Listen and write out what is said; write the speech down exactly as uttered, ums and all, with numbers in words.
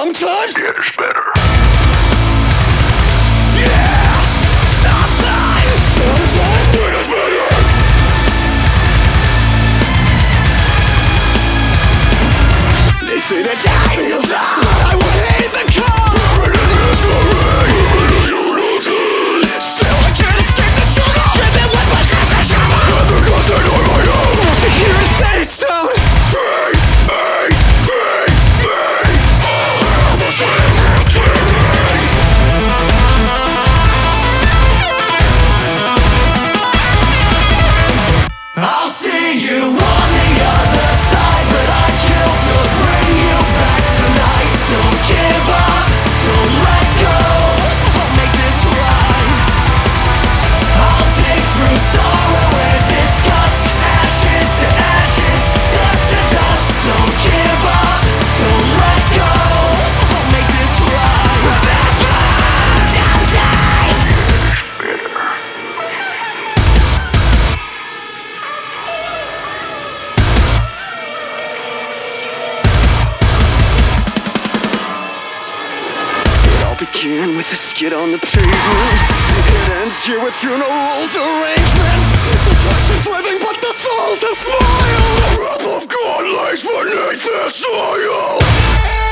Sometimes it is better. Yeah, sometimes, sometimes it is better. They say that time heals all. I will hate the cold. Buried in misery, buried in unity. Still I can't escape the struggle. Driven with my trust and struggle. Never got that on my own. Nothing here is set in stone. Free me, free me. All hail the cemetery. I'll see you on the other side, but I killed to bring you back tonight. Don't give up, don't let go. I'll make this right. I'll dig through sorrow and disgust. Ashes to ashes, dust to dust. Don't give up, don't let go. I'll make this right. Sometimes it all began with a skid on the pavement. It ends here with funeral arrangements. The flesh is living, but the souls have smiled. The wrath of God lays beneath the soil.